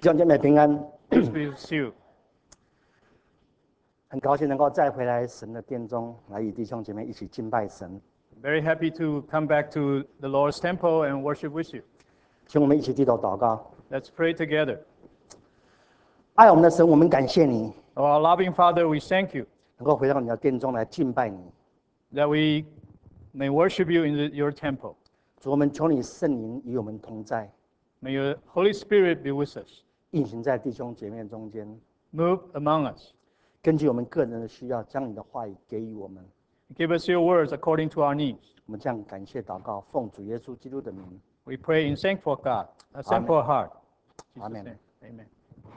兄姐妹平安， Peace be with you. 很高兴能够再回来神的殿中，来与弟兄姐妹一起敬拜神。 Very happy to come back to the Lord's temple and worship with you. 请我们一起低头祷告。 Let's pray together. 爱我们的神，我们感谢你， Our loving Father, we thank you 能够回到你的殿中来敬拜你。 that we may worship you in your temple. 主，我们求你圣灵与我们同在， May your Holy Spirit be with us. 运行在弟兄姐妹中间， Move among us. 根据我们个人的需要，将你的话语给予我们。 Give us your words according to our needs. 我们这样感谢祷告，奉主耶稣基督的名， We pray in thankful God, a thankful heart. In Jesus' Amen. name, Amen.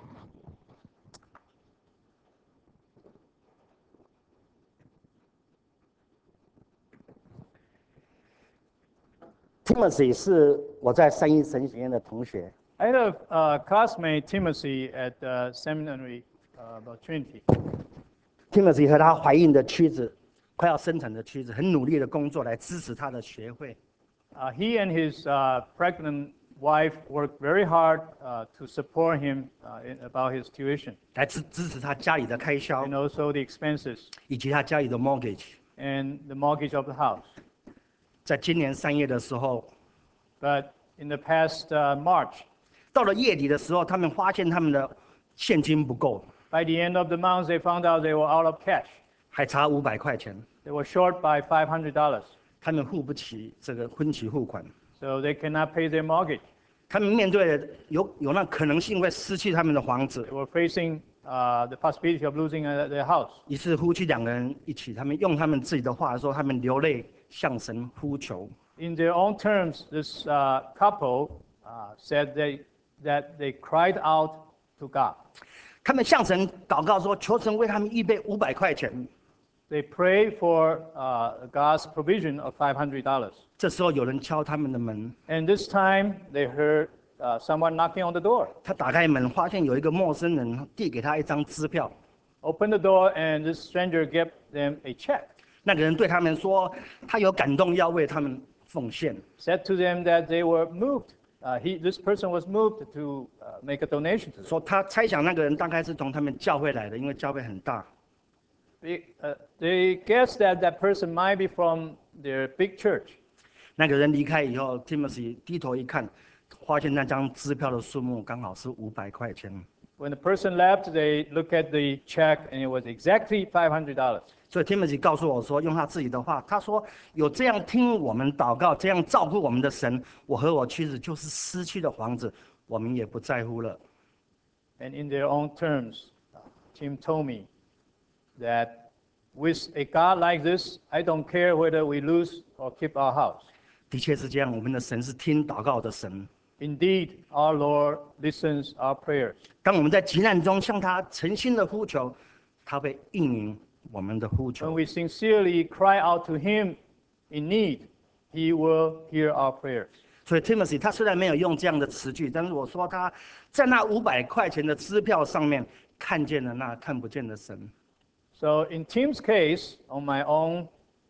Timothy 是我在三一神学院的同学， I had a classmate, Timothy, at the seminary about Trinity. Timothy 和她怀孕的妻子，快要生产的妻子，很努力的工作来支持她的学费。 He and his pregnant wife worked very hard to support him about his tuition 来支持他家里的开销， and also the expenses 以及他家里的 mortgage。 and the mortgage of the house. 在今年3月的时候， But in the past March, 到了月底的时候，他们发现他们的现金不够， by the end of the month, they found out they were out of cash. 还差500块钱， They were short by $500, 他们付不起这个分期付款。 so they cannot pay their mortgage. 他们面对有那可能性会失去他们的房子 They，were facing the possibility of losing their house. 于是夫妻2个人一起，他们用他们自己的话说，他们流泪向神呼求。 In their own terms, this couple said that they cried out to God. 他们向神祷告说，求神为他们预备500块钱。 They prayed for God's provision of $500. 这时候有人敲他们的门， And this time, they heard someone knocking on the door. 他打开门，发现有一个陌生人递给他一张支票。 Opened the door, and this stranger gave them a check. 那个人对他们说，他有感动要为他们奉献。 Said to them that they were moved. This person was moved to make a donation to them. 说他猜想那个人大概是从他们教会来的，因为教会很大。 They guessed that that person might be from their big church. 那个人离开以后 ，Timothy 低头一看，发现那张支票的数目刚好是500块钱。 When the person left, they looked at the check, and it was exactly $500. 所以 Timothy 告诉我说，用他自己的话，他说有这样听我们祷告、这样照顾我们的神，我和我妻子就是失去的房子，我们也不在乎了。 And in their own terms, Tim told me that with a God like this, I don't care whether we lose or keep our house. 的确是这样，我们的神是听祷告的神。 Indeed, our Lord listens our prayers. 当我们在急难中向他诚心的呼求，他会应允我们的呼 When 求。 we sincerely cry out to Him in need, He will hear our prayers. 所以 Timothy 他虽然没有用这样的词句，但是我说他在那500块钱的支票上面看见了那看不见的神。 So in Tim's case, on my own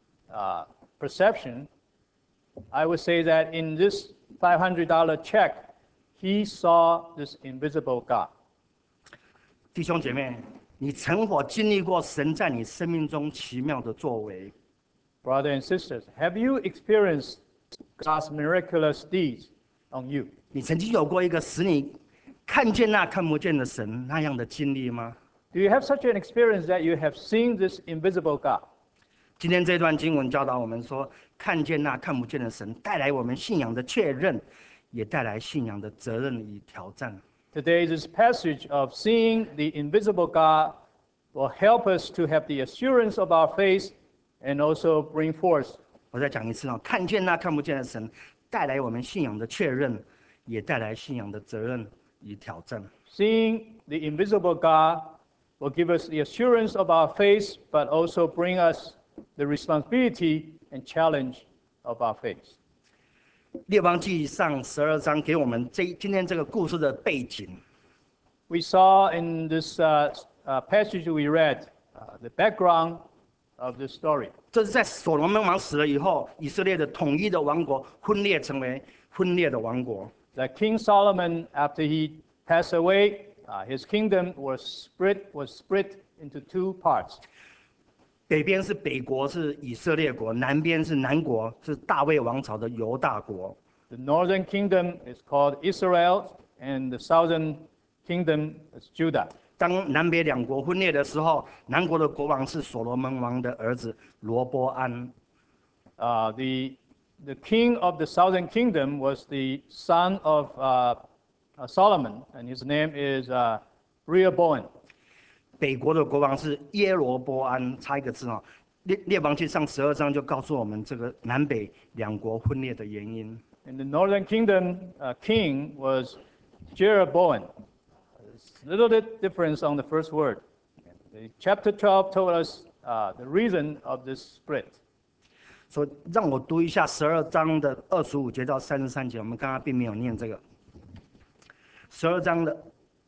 perception, I would say that in this $500 check, he saw this invisible God. 弟兄姐妹，你曾否经历过神在你生命中奇妙的作为？ Brothers and sisters, have you experienced God's miraculous deeds on you? 你曾经有过一个使你看见那看不见的神那样的经历吗？ Do you have such an experience that you have seen this invisible God? 今天这段经文教导我们说，看见那看不见的神，带来我们信仰的确认，也带来信仰的责任与挑战。 Today, this passage of seeing the invisible God will help us to have the assurance of our faith and also bring forth. 我再讲一次哦，看见那看不见的神，带来我们信仰的确认，也带来信仰的责任与挑战。 Seeing the invisible God will give us the assurance of our faith, but also bring us the responsibility and challenge of our faith. 列王记上12章给我们今天这个故事的背景。 We saw in this passage we read the background of this story. 这是在所罗门王死了以后，以色列的统一的王国分裂成为分裂的王国。 That King Solomon, after he passed away, his kingdom was split into two parts. 北边是北国，是以色列国；南边是南国，是大卫王朝的犹大国。 The northern kingdom is called Israel, and the southern kingdom is Judah. 当南北两国分裂的时候，南国的国王是所罗门王的儿子罗波安。 The king of the southern kingdom was the son of Solomon, and his name is Rehoboam. 北国的国王是耶罗波安，差一个字哦。列王记上12章就告诉我们这个南北两国分裂的原因。 In the northern kingdom, king was Jeroboam. There's a little bit difference on the first word. The chapter 12 told us the reason of this split. 所以让我读一下12章的25节到33节，我们刚刚并没有念这个。12章的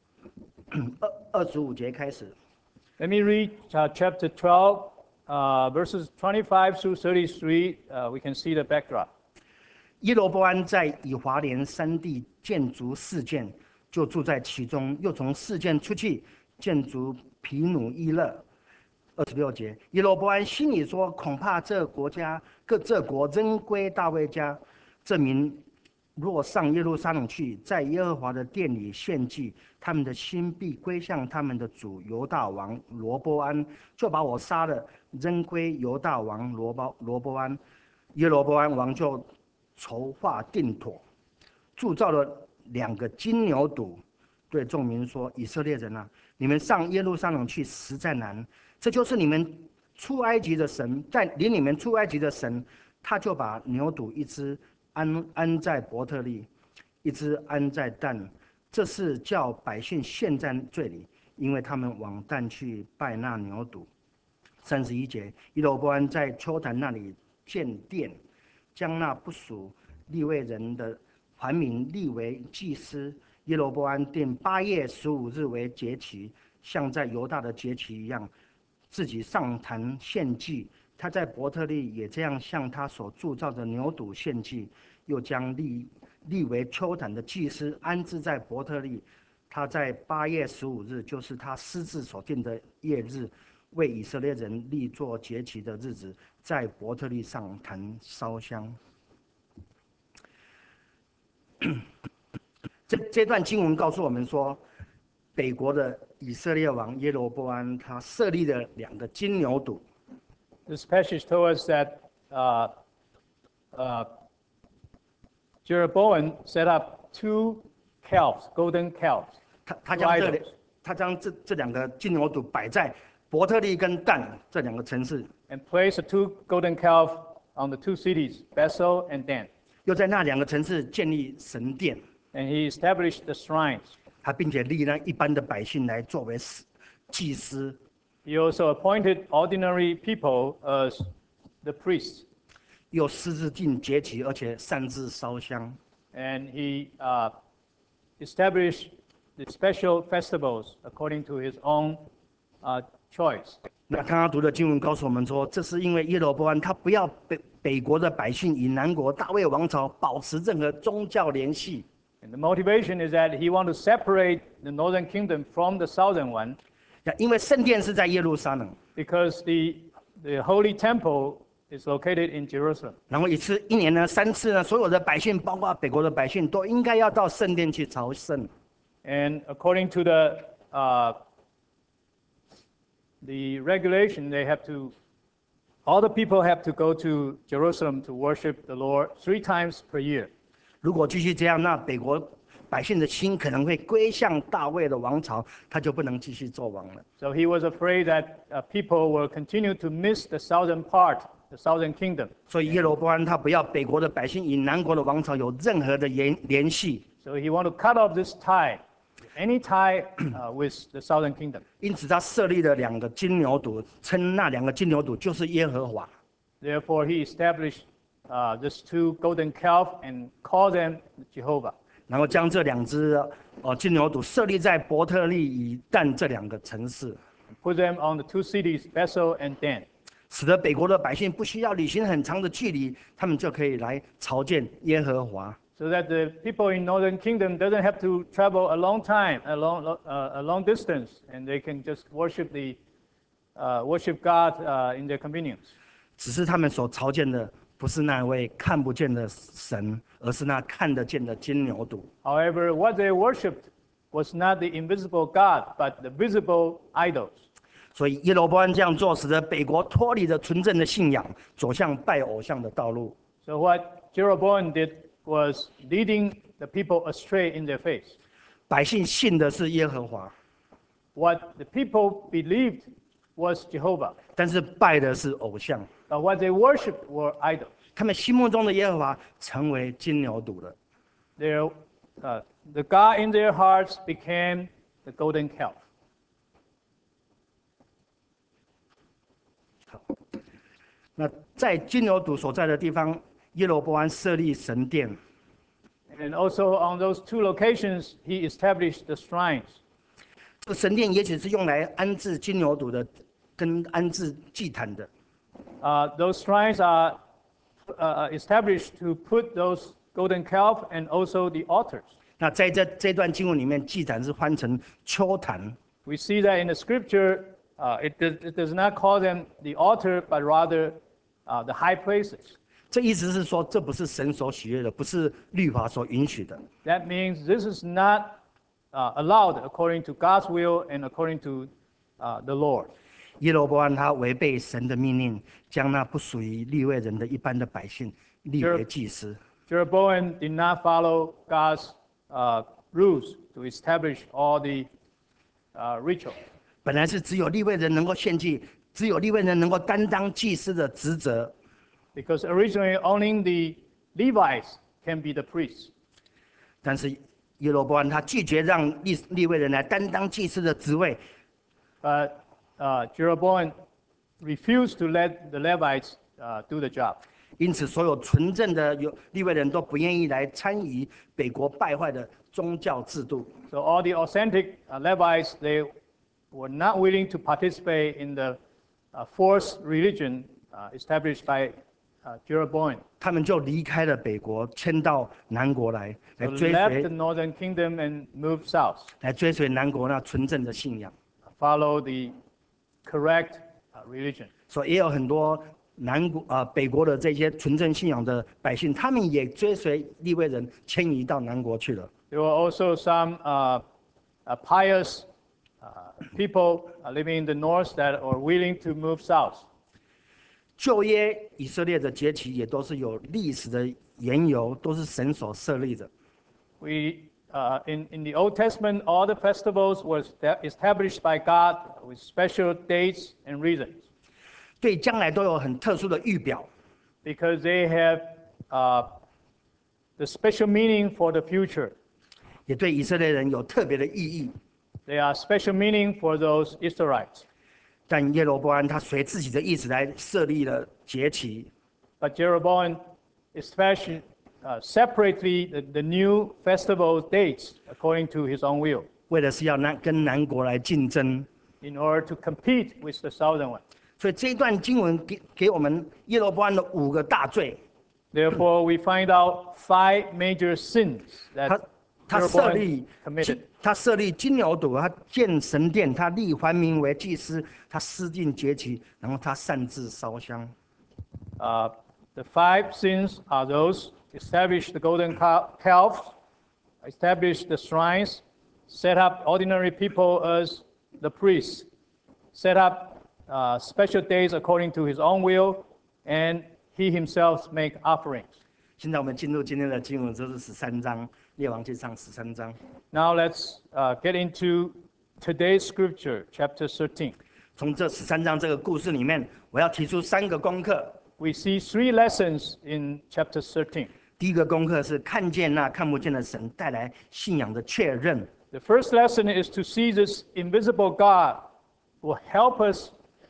25节开始。 Let me read chapter 12, verses 25 through 33. We can see the backdrop. 耶罗波安在以华莲山地建筑4件，就住在其中，又从4件出去建筑皮努伊勒。26节，耶罗波安心里说：恐怕这国仍归大卫家，这民若上耶路撒冷去，在耶和华的殿里献祭，他们的心必归向他们的主犹大王罗波安，就把我杀了，扔归犹大王罗波安。耶罗波安王就筹划定妥，铸造了2个金牛犊，对众民说：以色列人啊，你们上耶路撒冷去实在难，这就是你们出埃及的神，在领你们出埃及的神，他就把牛犊一只安在伯特利，一只安在但，这是叫百姓陷在罪里，因为他们往但去拜那牛犊。31节，耶罗波安在丘坛那里建殿，将那不属利未人的还民立为祭司。耶罗波安定8月15日为节期，像在犹大的节期一样，自己上坛献祭。他在伯特利也这样向他所铸造的牛犊献祭，又将立为丘坛的祭司安置在伯特利。他在8月15日，就是他私自所定的夜日，为以色列人立作节期的日子，在伯特利上坛烧香。这段经文告诉我们说，北国的以色列王耶罗波安他设立了2个金牛犊。 This passage told us that Jeroboam set up 2 calves, golden calves. 他将这2个金牛犊摆在伯特利跟但这2个城市， And placed the 2 golden calves on the 2 cities, Bethel and Dan. 又在那2个城市建立神殿。 And he established the shrines. 他并且立那一般的百姓来作为祭司。 He also appointed ordinary people as the priests. 又私自定节期，而且擅自烧香。 And he established the special festivals according to his own choice. 那刚刚读的经文告诉我们说，这是因为耶罗波安他不要北国的百姓与南国大卫王朝保持任何宗教联系。 And the motivation is that he wanted to separate the northern kingdom from the southern one. 因为圣殿是在耶路撒冷， Because the holy temple is located in Jerusalem. 然后一年呢3次呢，所有的百姓，包括北国的百姓，都应该要到圣殿去朝圣。 And according to the regulation, all the people have to go to Jerusalem to worship the Lord 3 times per year. 如果继续这样，那北国百姓的心可能会归向大卫的王朝，他就不能继续做王了。 So he was afraid that people will continue to miss the southern part, the southern kingdom. 所以耶罗波安他不要北国的百姓与南国的王朝有任何的联系。 So he wanted to cut off this tie, any tie with the southern kingdom. 因此他设立了2个金牛犊，称那2个金牛犊就是耶和华。 Therefore he established these 2 golden calves and called them Jehovah. 然后将这2只金牛犊设立在伯特利与但这2个城市， Put them on the 2 cities, Bethel and Dan. 使得北国的百姓不需要旅行很长的距离，他们就可以来朝见耶和华。 so that the people in Northern Kingdom doesn't have to travel a long time, a long distance, and they can just worship God in their convenience. 只是他们所朝见的不是那位看不见的神，而是那看得见的金牛犊。 However, what they worshipped was not the invisible God, but the visible idols. 所以耶罗波安这样做，使得北国脱离了纯正的信仰，走向拜偶像的道路。 So what Jeroboam did was leading the people astray in their faith. 百姓信的是耶和华， What the people believed was Jehovah, 但是拜的是偶像。 but what they worshipped were idols. 他们心目中的耶和华成为金牛犊了。 The God in their hearts became the golden calf. 那在金牛犊所在的地方，耶罗波安设立神殿。 And also on those two locations, he established the shrines. 这个神殿也许是用来安置金牛犊的，跟安置祭坛的。 Those shrines are established to put those golden calf and also the altars. 那在这段经文里面，祭坛是翻成丘坛。 We see that in the scripture, it does not call them the altar, but rather the high places. 这意思是说，这不是神所喜悦的，不是律法所允许的。 That means this is not allowed according to God's will and according to the Lord. 耶罗波安他违背神的命令，将那不属于利未人的一般的百姓立为祭司。 Jeroboam did not follow God's rules to establish all the rituals. 本来是只有利未人能够献祭，只有利未人能够担当祭司的职责。 Because originally only the Levites can be the priests. 但是耶罗波安他拒绝让利未人来担当祭司的职位， But Jeroboam refused to let the Levites do the job. 因此所有纯正的利未人都不愿意来参与北国败坏的宗教制度。 So all the authentic Levites, they were not willing to participate in the forced religion established by Jeroboam. 他们就离开了北国，迁到南国来 So 追 left the 随 northern kingdom and moved south, 南国那纯正的信仰。 follow the correct religion. 所以也有很多北国的这些纯正信仰的百姓，他们也追随利未人迁移到南国去了。 There were also some pious people living in the north that were willing to move south. 旧约以色列的节期也都是有历史的缘由，都是神所设立的。 In the Old Testament, all the festivals were established by God with special dates and reasons, 对将来都有很特殊的预表。 because they have the special meaning for the future. 也对以色列人有特别的意义。 They are special meaning for those Israelites. 但耶罗波安他随自己的意思来设立了节期， But Jeroboam especially separately the new festival dates according to his own will, 为的是要跟南国来竞争。 in order to compete with the southern one. 所以这一段经文给我们耶罗波安的5个大罪。 Therefore, we find out 5 major sins that 他设 Jeroboam 立 committed. 他设立金牛犊，他建神殿，他立桓民为祭司，他施尽节期，然后他擅自烧香。 The 5 sins are those: establish the golden calf, establish the shrines, set up ordinary people as the priests, set up special days according to his own will, and he himself make offerings. 现在我们进入今天的经文，这是13章，列王记上13章。 Now let's get into today's scripture, chapter 13. 从这13章这个故事里面，我要提出3个功课。 We see 3 lessons in chapter 13. 第一个功课是看见那看不见的神带来信仰的确认。 The first lesson is to see this invisible God will help us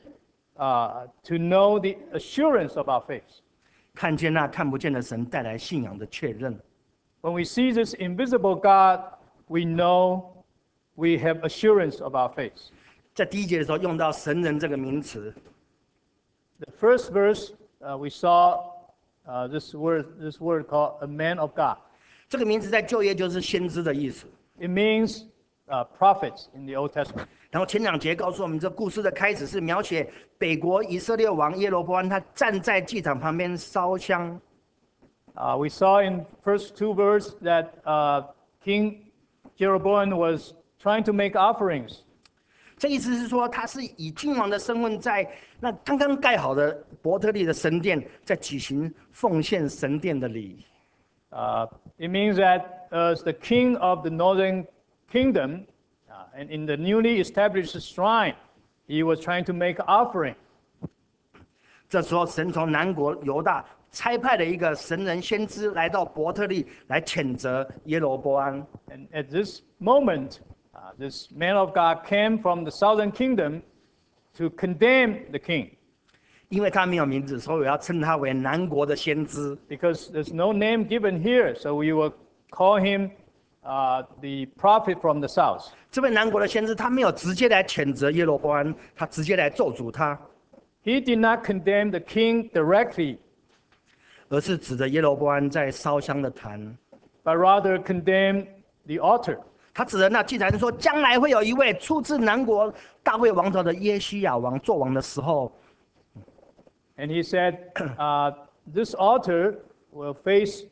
to know the assurance of our faith. 看见那看不见的神带来信仰的确认。 When we see this invisible God, we know we have assurance of our faith. 在第1节的时候用到神人这个名词， The first verse we saw this word called a man of God. 这个名字在旧约就是先知的意思。 It means prophets in the Old Testament. 然后前2节告诉我们，这故事的开始是描写北国以色列王耶罗波安，他站在祭坛旁边烧香。 We saw in first 2 verses that King Jeroboam was trying to make offerings. 这意思是说，他是以君王的身份，在那刚刚盖好的伯特利的神殿，在举行奉献神殿的礼。 It means that as the king of the northern kingdom, and in the newly established shrine, he was trying to make offering. 这时候，神从南国犹大差派了一个神人先知来到伯特利，来谴责耶罗波安。 And at this moment, this man of God came from the southern kingdom to condemn the king. 因为他没有名字，所以我要称他为南国的先知。 Because there's no name given here, so we will call him the prophet from the south. 这位南国的先知，他没有直接来谴责耶罗波安，他直接来咒诅他， He did not condemn the king directly, 而是指着耶罗波安在烧香的坛。 but rather condemned the altar. 他指着那祭坛说，将来会有一位出自南国大卫王朝的耶西亚王做王的时候， And he said, this altar will face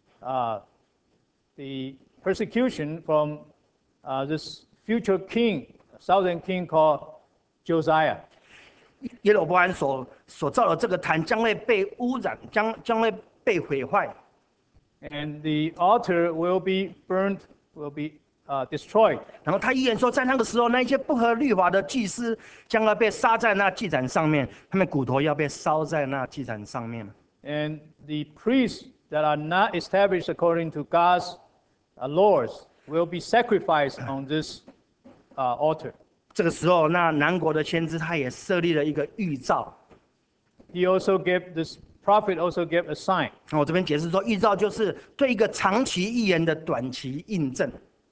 the persecution from this future king, southern king called Josiah. 耶罗波安所造的这个坛将会被污染，将会被毁坏。 And the altar will be burned, will be destroyed. 然后他预言说，在那个时候，那些不合律法的祭司将要被杀在那祭坛上面，他们骨头要被烧在那祭坛上面。 And the priests that are not established according to God's laws will be sacrificed on this altar. 这个时候，那南国的先知他也设立了一个预兆。 He also gave this prophet also gave a sign. 那我这边解释说，预兆就是对一个长期预言的短期印证。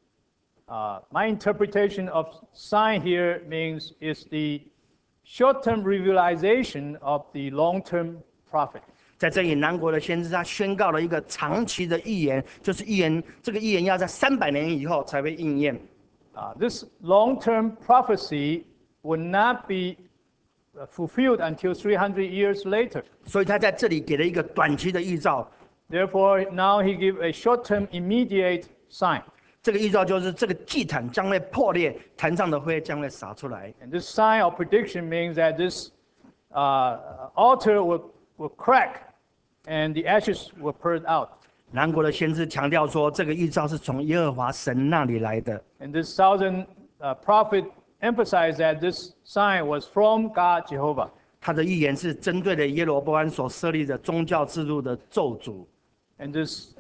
My interpretation of sign here means is the short-term realization of the long-term prophet. 在这里，南国的先知他宣告了一个长期的预言，就是预言这个预言要在300年以后才会应验。 This long-term prophecy will not be fulfilled until 300 years later. 所以他在这里给了一个短期的预兆。 Therefore, now he gives a short-term immediate sign. 这个预兆就是这个祭坛将会破裂，坛上的灰将会洒出来。 And this sign of prediction means that this altar will crack and the ashes will pour out. 南国的先知强调说，这个预兆是从耶和华神那里来的。 And this southern prophet emphasized that this sign was from God Jehovah. 他的预言是针对了耶罗波安所设立的宗教制度的咒诅。 And this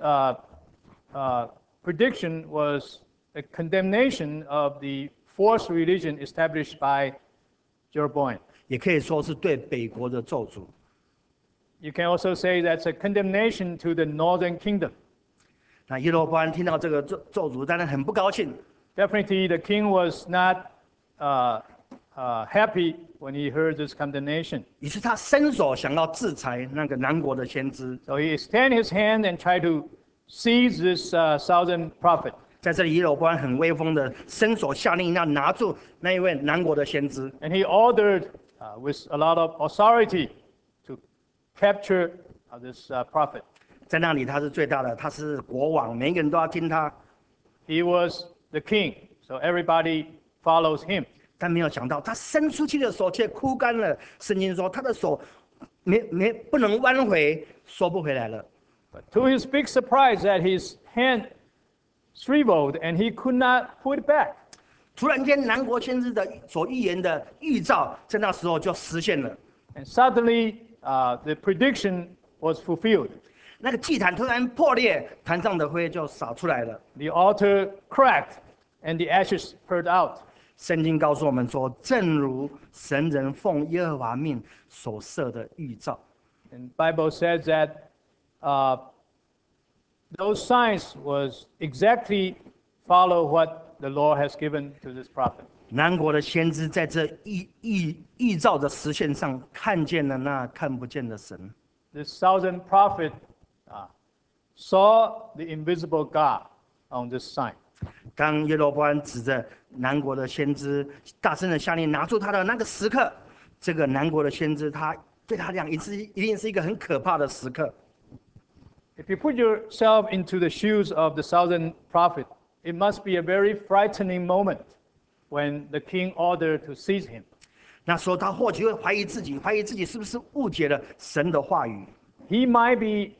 prediction was a condemnation of the false religion established by Jeroboam. 也可以说是对北国的咒诅。 You can also say that's a condemnation to the northern kingdom. 那耶罗波安听到这个咒诅，当然很不高兴。 Definitely, the king was not happy when he heard this condemnation. 于是他伸手想要制裁那个南国的先知。 So he extended his hand and tried to seize this southern prophet. 在这里，耶罗波安很威风的伸手下令要拿住那一位南国的先知。 And he ordered, with a lot of authority, to capture this prophet. 在那里他是最大的，他是国王，每一个人都要听他。 He was the king, so everybody follows him. 但没有想到，他伸出去的手却枯干了。圣经说，他的手不能弯回，收不回来了。 But to his big surprise, that his hand shriveled and he could not put it back. 突然间，南国先知的所预言的预兆，在那时候就实现了。 And suddenly, the prediction was fulfilled. 那个祭坛突然破裂，坛上的灰就洒出来了。 The altar cracked and the ashes poured out. 圣经告诉我们说，正如神人奉耶和华命所设的预兆。 And Bible says that those signs was exactly follow what the Lord has given to this prophet. 南国的先知在这预兆的实现上，看见了那看不见的神。 This southern prophet saw the invisible God on this sign. 当耶罗波安指着南国的先知大声的下令拿住他的那个时刻，这个南国的先知他对他讲，一定是一个很可怕的时刻。 If you put yourself into the shoes of the southern prophet, it must be a very frightening moment when the king ordered to seize him. 那时候他或许会怀疑自己是不是误解了神的话语。 He might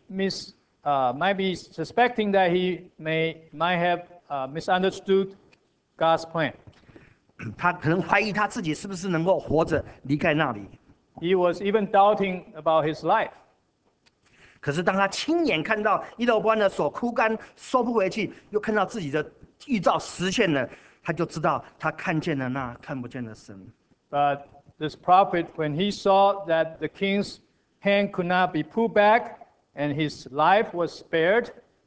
be suspecting that he might have misunderstood God's plan. 他可能怀疑他自己是不是能够活着离开那里。 He was even doubting about his life. 可是当他亲眼看到耶罗波安的手枯干收不回去，又看到自己的预兆实现了，他就知道他看见了那看不见的神。 But this prophet, when he saw that the king's hand could not be pulled back and his life was spared,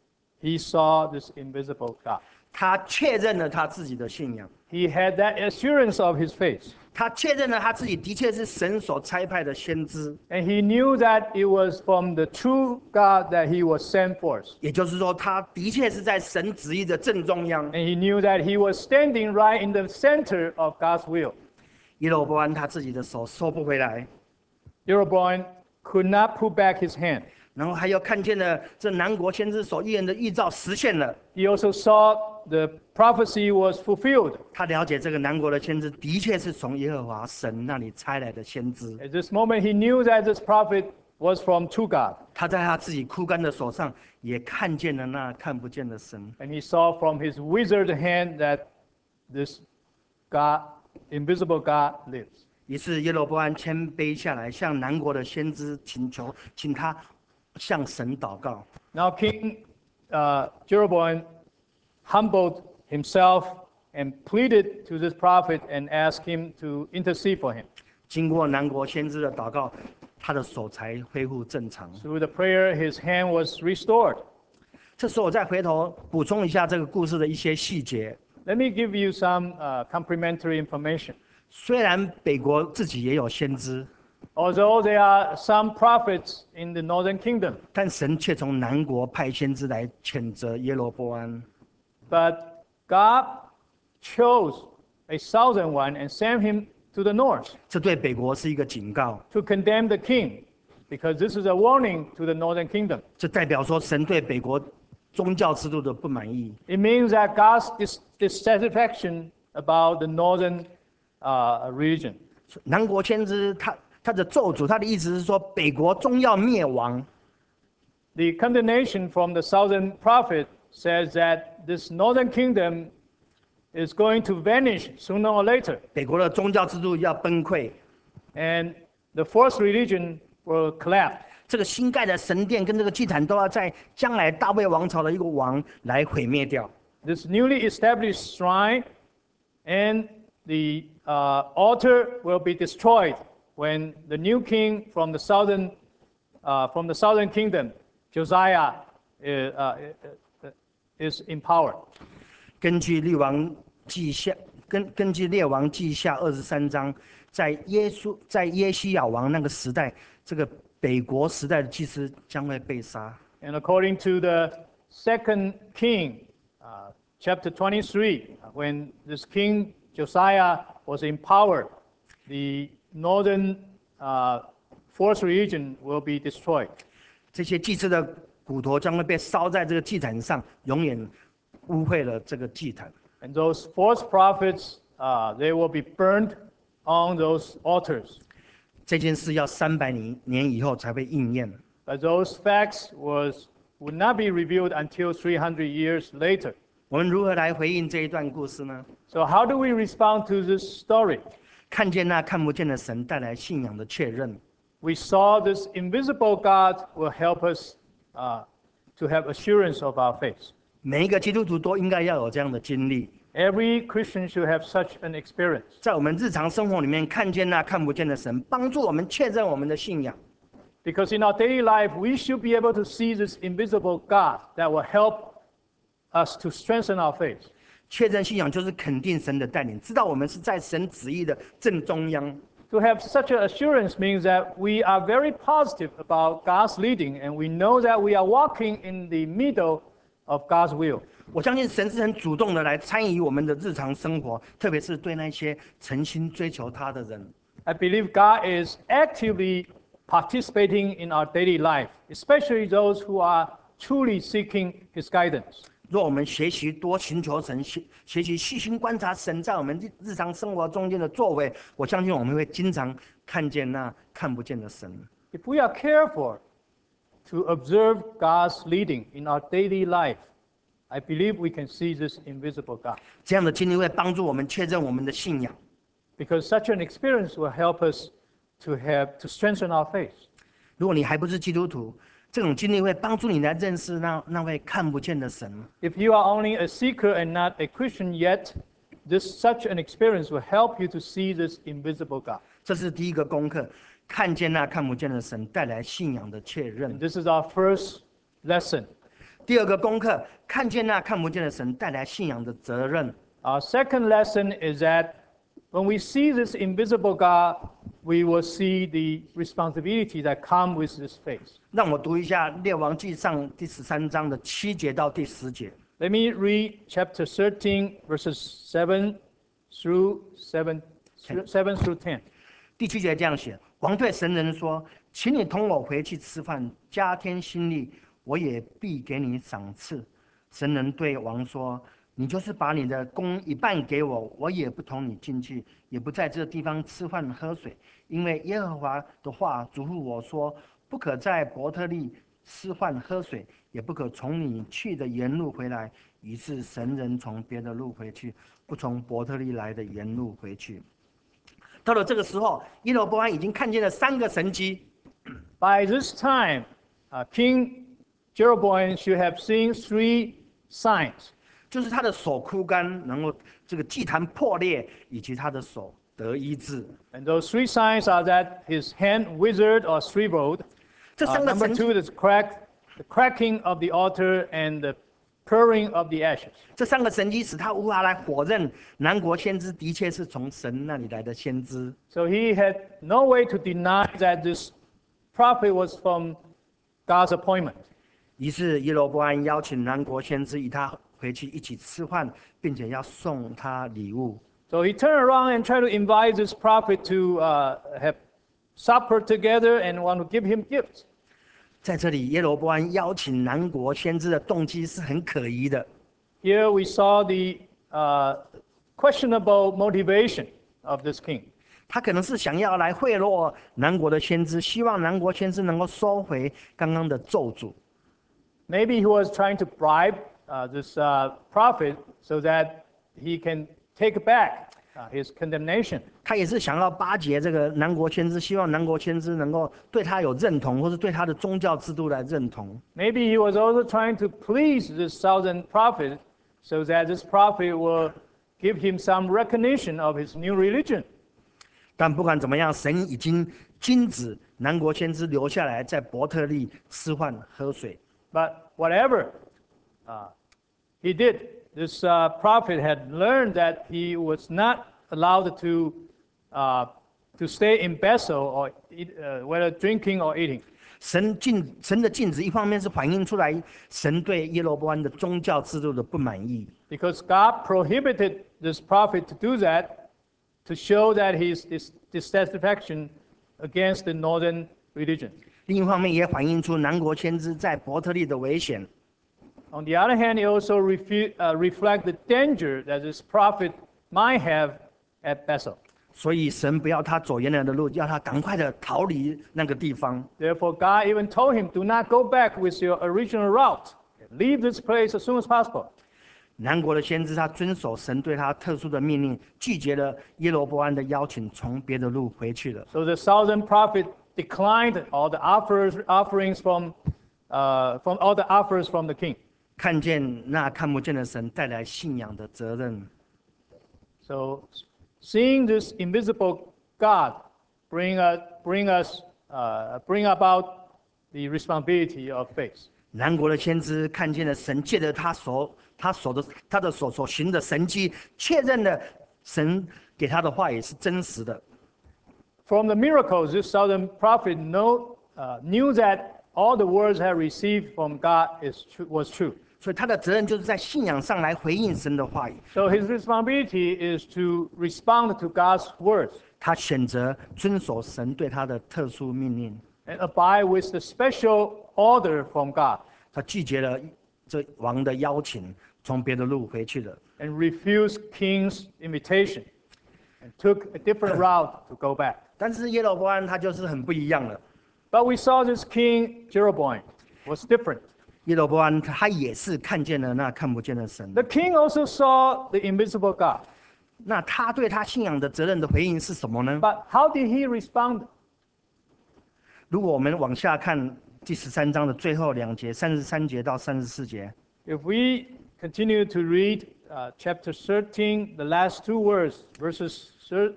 he saw this invisible God. 他确认了他自己的信仰， He had that assurance of his faith. 他确认了他自己的确是神所差派的先知， And he knew that it was from the true God that he was sent forth. 也就是说，他的确是在神旨意的正中央。 And he knew that he was standing right in the center of God's will. 耶罗波安他自己的手收不回来， Jeroboam could not pull back his hand. 然后还有看见了这南国先知所预言的预兆实现了。 He also saw the prophecy was fulfilled. 他了解这个南国的先知的确是从耶和华神那里差来的先知。 At this moment, he knew that this prophet was from true God. 他在他自己枯干的手上也看见了那看不见的神。 And he saw from his withered hand that this God, invisible God, lives. 于是耶罗波安谦卑下来，向南国的先知请求，请他向神祷告。 Now, King Jeroboam humbled himself and pleaded to this prophet and asked him to intercede for him. 经过南国先知的祷告，他的手才恢复正常。 Through the prayer, his hand was restored. 这时候我再回头补充一下这个故事的一些细节。 Let me give you some complementary information. 虽然北国自己也有先知， Although there are some prophets in the northern kingdom, 但神却从南国派先知来谴责耶罗波安。 but God chose a southern one and sent him to the north 这对北国是一个警告， to condemn the king, because this is a warning to the northern kingdom. 这代表说神对北国宗教制度的不满意。 It means that God's dissatisfaction about the northern region. 南国先知他的咒诅，他的意思是说北国终要灭亡。 The condemnation from the southern prophet says that this northern kingdom is going to vanish sooner or later, 北国的宗教制度要崩溃， and the false religion will collapse. 这个新盖的神殿跟这个祭坛都要在将来大卫王朝的一个王来毁灭掉。 This newly established shrine and the altar will be destroyed when the new king from the southern kingdom, Josiah, is in power. 根据列王记下23章，在耶西亚王那个时代，这个北国时代的祭司将会被杀。 And according to the second king, chapter 23, when this king Josiah was in power, the northern fourth region will be destroyed. 这些祭司的骨头将会被烧在这个祭坛上，永远污秽了这个祭坛。 And those false prophets, they will be burned on those altars. 这件事要300年以后才会应验。 But those facts would not be revealed until 300 years later. 我们如何来回应这一段故事呢？ So how do we respond to this story? 看见那看不见的神带来信仰的确认。 We saw this invisible God will help us to have assurance of our faith. 每一个基督徒都应该要有这样的经历， Every Christian should have such an experience. 在我们日常生活里面看见那看不见的神，帮助我们确认我们的信仰。 Because in our daily life, we should be able to see this invisible God that will help us to strengthen our faith. 确认信仰就是肯定神的带领，知道我们是在神旨意的正中央。 To have such an assurance means that we are very positive about God's leading, and we know that we are walking in the middle of God's will. 我相信神是很主动的来参与我们的日常生活，特别是对那些诚心追求他的人。 I believe God is actively participating in our daily life, especially those who are truly seeking His guidance. 若我们学习多寻求神，学习细心观察神在我们日常生活中间的作为，我相信我们会经常看见那看不见的神。 If we are careful to observe God's leading in our daily life, I believe we can see this invisible God. 这样的经历会帮助我们确认我们的信仰， Because such an experience will help us to strengthen our faith. 如果你还不是基督徒，这种经历会帮助你来认识那位看不见的神。 If you are only a seeker and not a Christian yet, such an experience will help you to see this invisible God. 这是第一个功课，看见那看不见的神，带来信仰的确认。 And this is our first lesson. 第二个功课，看见那看不见的神，带来信仰的责任。 Our second lesson is that when we see this invisible God, we will see the responsibility that come with this faith. 让我读一下《列王纪上》第13章的7节到第10节。 Let me read chapter 13, verses 7 through 10. 第7节这样写：王对神人说：“请你同我回去吃饭，加添心力，我也必给你赏赐。”神人对王说：“你就是把你的工一半给我，我也不同你进去，也不在这地方吃饭喝水，因为耶和华的话嘱咐我说：不可在伯特利吃饭喝水，也不可从你去的原路回来。”于是神人从别的路回去，不从伯特利来的原路回去。到了这个时候，耶罗波安已经看见了3个神迹。 By this time, King Jeroboam should have seen 3 signs. 就是他的手枯干，然后这个祭坛破裂，以及他的手得医治。 And those 3 signs are that his hand withered or shriveled. 这3个 Number 神迹 2 is the cracking of the altar and the pouring of the ashes. 这3个神迹使他无法来否认南国先知的确是从神那里来的先知。 So he had no way to deny that this prophet was from God's appointment. 于是耶罗波安邀请南国先知与他回去一起吃饭，并且要送他礼物。 So he turned around and tried to invite this prophet to have supper together and want to give him gifts. 在这里，耶罗波安邀请南国先知的动机是很可疑的。 Here we saw the questionable motivation of this king. 他可能是想要来贿赂南国的先知，希望南国先知能够收回刚刚的咒诅。 Maybe he was trying to bribe this prophet so that he can take back his condemnation. 他也是想要巴结这个南国先知，希望南国先知能够对他有认同，或是对他的宗教制度来认同。 Maybe he was also trying to please this southern prophet so that this prophet will give him some recognition of his new religion. 但不管怎么样，神已经禁止南国先知留下来在伯特利吃饭喝水。 But whatever he did, this prophet had learned that he was not allowed to stay in Bethel or eat, whether drinking or eating. 神的禁止，一方面是反映出来神对耶罗波安的宗教制度的不满意， Because God prohibited this prophet to do that to show that his dissatisfaction against the northern religion. 另一方面也反映出南国先知在伯特利的危险。 On the other hand, it also reflects the danger that this prophet might have at Bethel. 所以神不要他走原来的路，要他赶快的逃离那个地方。 Therefore, God even told him, do not go back with your original route. Leave this place as soon as possible. 南国的先知他遵守神对他特殊的命令，拒绝了耶罗波安的邀请，从别的路回去了。 So the southern prophet declined all the offerings from all the offers from the king. 看见那看不见的神带来信仰的责任。 So seeing this invisible God bring about the responsibility of faith. 南国的先知看见了神借着他的手所行的神迹，确认了神给他的话也是真实的。 from the miracles, this southern prophet knew that all the words he had received from God was true. 所以他的责任就是在信仰上来回应神的话语。 So his responsibility is to respond to God's words 他选择遵守神对他的特殊命令， and abide with the special order from God 他拒绝了这王的邀请，从别的路回去了。 and refused king's invitation and took a different route to go back. 但是耶罗波安他就是很不一样了。 But we saw this king Jeroboam was different. 耶罗波安他也是看见了那看不见的神。 The king also saw the invisible God. 那他对他信仰的责任的回应是什么呢？ But how did he respond? 如果我们往下看第13章的最后2节，33节到34节， If we continue to read chapter 13, the last two words, verses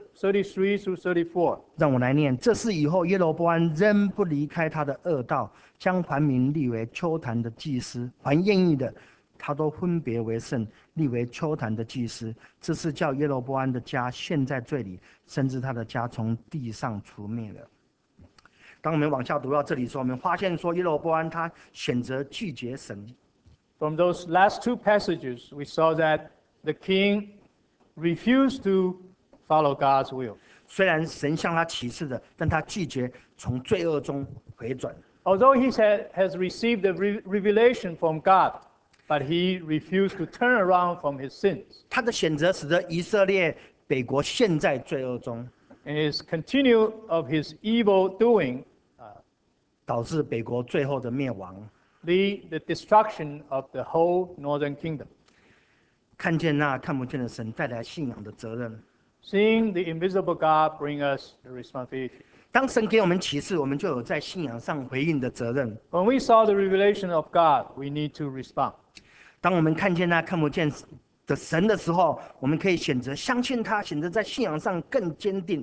33 through 34. 让我来念。这是以后耶罗波安仍不离开他的恶道，将还民立为丘坛的祭司，还愿意的，他都分别为圣，立为丘坛的祭司。这是叫耶罗波安的家陷在罪里，甚至他的家从地上除灭了。当我们往下读到这里的时候，我们发现说耶罗波安他选择拒绝神。 From those last two passages, we saw that the king refused to follow God's will. 虽然神向他启示的，但他拒绝从罪恶中回转。 Although he has received the revelation from God, but he refused to turn around from his sins. 他的选择使得以色列北国陷在罪恶中， And his continue of his evil doing 导致北国最后的灭亡。 lead the destruction of the whole northern kingdom. 看见那看不见的神带来信仰的责任。 Seeing the invisible God bring us the responsibility. 当神给我们启示，我们就有在信仰上回应的责任。 When we saw the revelation of God, we need to respond. 当我们看见那看不见的神的时候，我们可以选择相信他，选择在信仰上更坚定。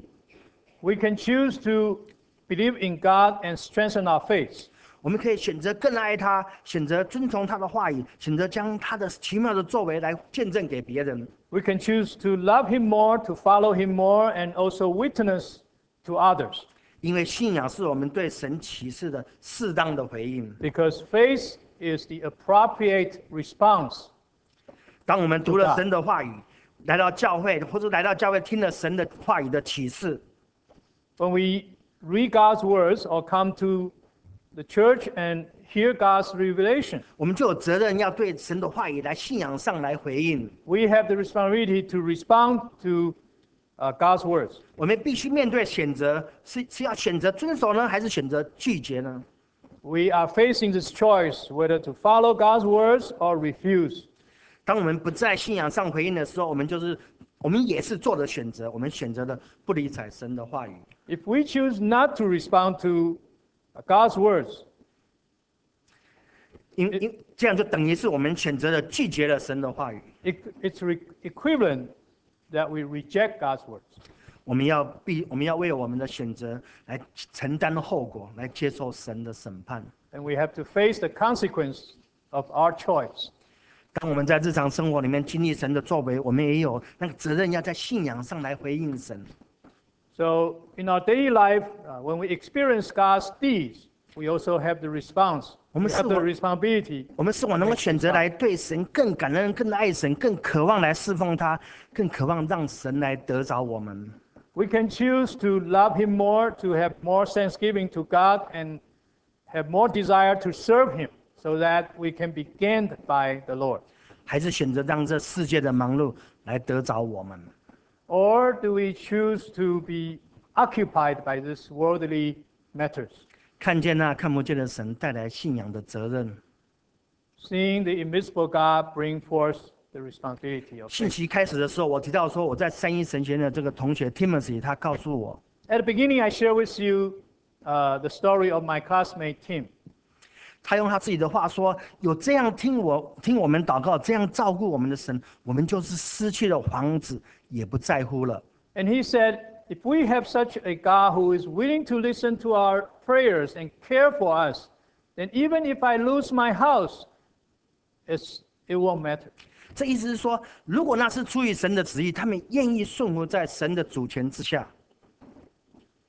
We can choose to believe in God and strengthen our faith. 我们可以选择更爱他，选择遵从他的话语，选择将他的奇妙的作为来见证给别人。 We can choose to love Him more, to follow Him more, and also witness to others. 因为信仰是我们对神启示的适当的回应。 Because faith is the appropriate response. 当我们读了神的话语，来到教会，或者来到教会听了神的话语的启示， When we read God's words or come to the church and hear God's revelation, 我们就有责任要对神的话语来信仰上来回应。 we have the responsibility to respond to God's words. 我们必须面对选择，是要选择遵守呢，还是选择拒绝呢？ We are facing this choice whether to follow God's words or refuse. 当我们不在信仰上回应的时候，我们也是做的选择，我们选择了不理睬神的话语。 If we choose not to respond to God's words, 这样就等于是我们选择了拒绝了神的话语。 it's equivalent that we reject God's words. 我们要为我们的选择来承担后果，来接受神的审判。 And we have to face the consequence of our choice. 当我们在日常生活里面经历神的作为，我们也有那个责任，要在信仰上来回应神。 So in our daily life, when we experience God's deeds, we also have the response. We have the responsibility. 我们是否能够选择来对神更感恩、更爱神、更渴望来侍奉他、更渴望让神来得着我们？ We can choose to love Him more, to have more thanksgiving to God, and have more desire to serve Him, so that we can be gained by the Lord. 还是选择让这世界的忙碌来得着我们？ Or do we choose to be occupied by these worldly matters? 看见那看不见的神带来信仰的责任。 Seeing the invisible God bring forth the responsibility of 信 faith. 息开始的时候，我提到说我在三一神学院的这个同学 Timothy， 他告诉我， At the beginning, I share with you the story of my classmate Tim. 他用他自己的话说：“有这样听我们祷告，这样照顾我们的神，我们就是失去了房子也不在乎了。” And he said, if we have such a God who is willing to listen to our prayers and care for us, then even if I lose my house, it won't matter. 这意思是说，如果那是出于神的旨意，他们愿意顺服在神的主权之下。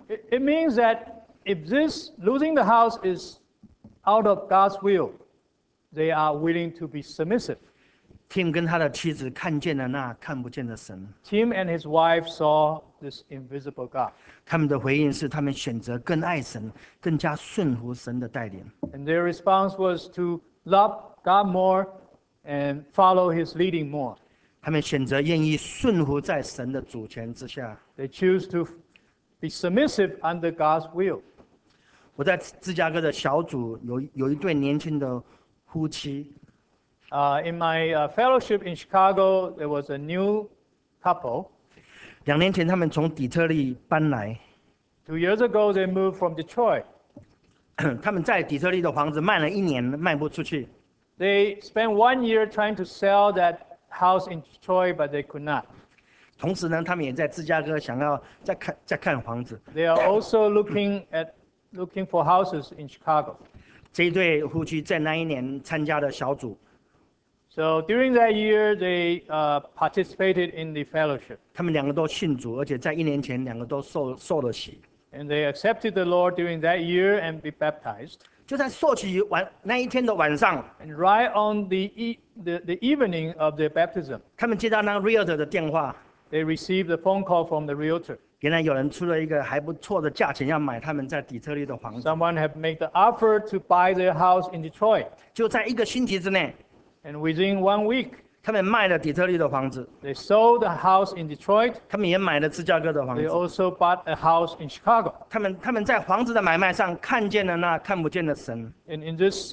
It means that if this losing the house is out of God's will, they are willing to be submissive. Tim 跟他的妻子看见了那看不见的神， Tim and his wife saw this invisible God, 他们的回应是他们选择更爱神，更加顺服神的带领。 and their response was to love God more and follow His leading more. 他们选择愿意顺服在神的主权之下。 They choose to be submissive under God's will. 我在芝加哥的小组有一对年轻的夫妻， In my fellowship in Chicago, there was a new couple. 2年前他们从底特律搬来， 2 years ago, they moved from Detroit. 他们在底特律的房子卖了1年，卖不出去。 They spent 1 year trying to sell that house in Detroit, but they could not. 同时呢，他们也在芝加哥想要再看房子。 They are also looking for houses in Chicago. 这一对夫妻在那一年参加了小组， So during that year, they participated in the fellowship, 他们2个都信主，而且在1年前2个都受了洗。 and they accepted the Lord during that year and be baptized. 就在受洗那一天的晚上， And right on the evening of their baptism, 他们接到那 realtor 的电话， they received a phone call from the realtor. 原来有人出了一个还不错的价钱要买他们在底特律的房子。 Someone had made the offer to buy their house in Detroit, 就在1个星期之内， and within 1 week, 他们卖了底特律的房子， they sold the house in Detroit. 他们也买了芝加哥的房 They 子。 also bought a house in Chicago. 他们在房子的买卖上看见了那看不见的神。 And in this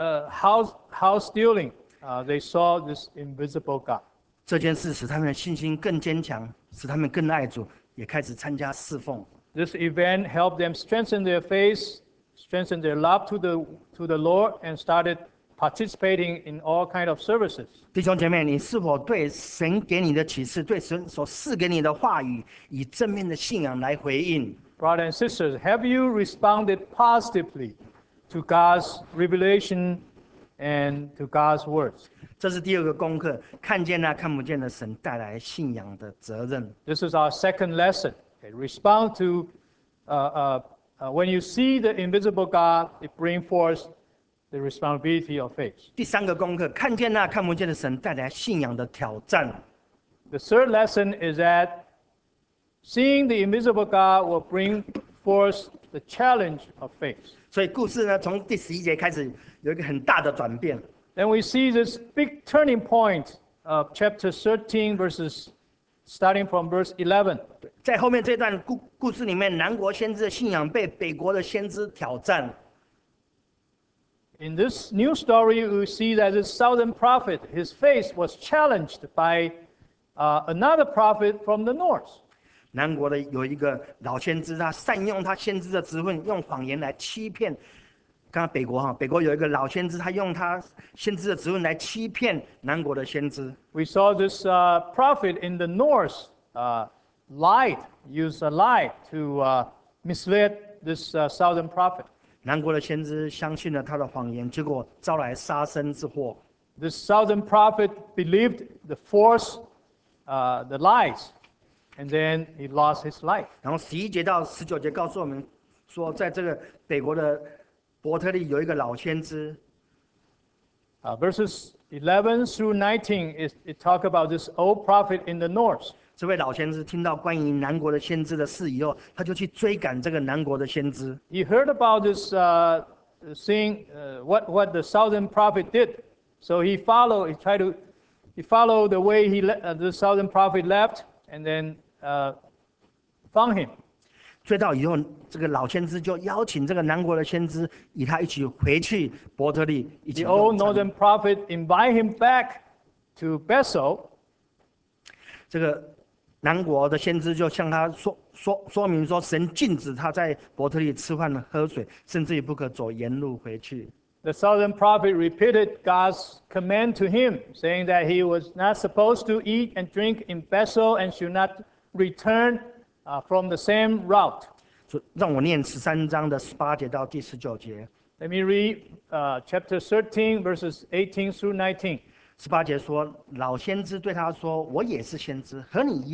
house dealing, they saw this invisible God. 这件事使他们的信心更坚强，使他们更爱主，也开始参加侍奉。 This event helped them strengthen their faith, strengthen their love to the Lord, and started participating in all kind of services. 弟兄姐妹，你是否对神给你的启示，对神所赐给你的话语，以正面的信仰来回应？ Brothers and sisters, have you responded positively to God's revelation and to God's words? 这是第2个功课，看见那看不见的神带来信仰的责任。 This is our second lesson. Okay, respond to when you see the invisible God, it brings forth the responsibility of faith. 第3个功课，看见那看不见的神带来信仰的挑战。 The third lesson is that seeing the invisible God will bring forth the challenge of faith. 所以故事呢，从第11节开始有一个很大的转变。 Then we see this big turning point of chapter 13, starting from verse 11. 在后面这段故事里面，南国先知的信仰被北国的先知挑战。 In this new story, we see that this southern prophet, his faith was challenged by another prophet from the north. 南国的有一个老先知，他善用他先知的职分，用谎言来欺骗。刚刚北国有一个老先知，他用他先知的职分来欺骗南国的先知。 We saw this prophet in the north use a lie to mislead this southern prophet. 南国的先知相信了他的谎言，结果招来杀身之祸。 This southern prophet believed the the lies, and then he lost his life. 然后11节到19节告诉我们说，在这个北国的伯特利有一个老先知， Verses 11 through 19 it talk about this old prophet in the north. 这位老先知听到关于南国的先知的事以后，他就去追赶这个南国的先知。 He heard about this thing, what the southern prophet did. So he followed the way the southern prophet left, and then found him. 追到以后，这个老先知就邀请这个南国的先知，与他一起回去伯特利，一起 The old 用餐。 northern prophet invite him back to Bethel. 这个南国的先知就向他说明说，神禁止他在伯特利吃饭喝水，甚至于不可走沿路回去。 The southern prophet repeated God's command to him, saying that he was not supposed to eat and drink in Bethel and should not return from the same route. 让我念13章的18节到第19节。 Let me read chapter 13, verses 18 through 19. 18节说，老先知对他说：“我也是先知，和你一样。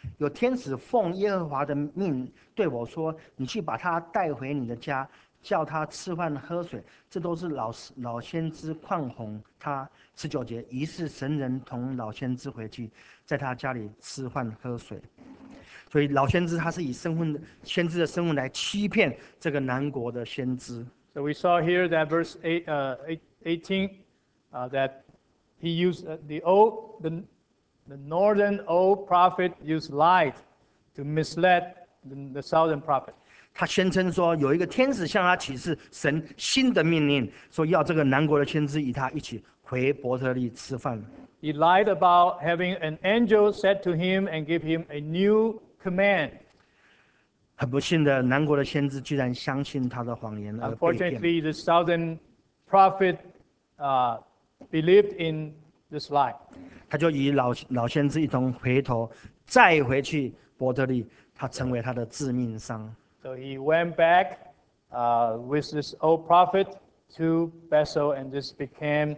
有天使奉耶和华的命对我说：你去把他带回你的家，叫他吃饭喝水。这都是老先知况哄他。19节，于是神人同老先知回去，在他家里吃饭喝水。所以老先知他是以先知的身份来欺骗这个南国的先知。 So we saw here that verse 18 that he used the northern old prophet used light to mislead the southern prophet. 他宣称说，有一个天使向他启示神新的命令，说要这个南国的先知与他一起回伯特利吃饭。 He lied about having an angel said to him and give him a new command. 很不幸的，南国的先知居然相信他的谎言而被骗。 Unfortunately, the southern prophet believed in this lie. 他就与老先知一同回头，再回去伯特利，他成为他的致命伤。 So he went back with this old prophet to Bethel, and this became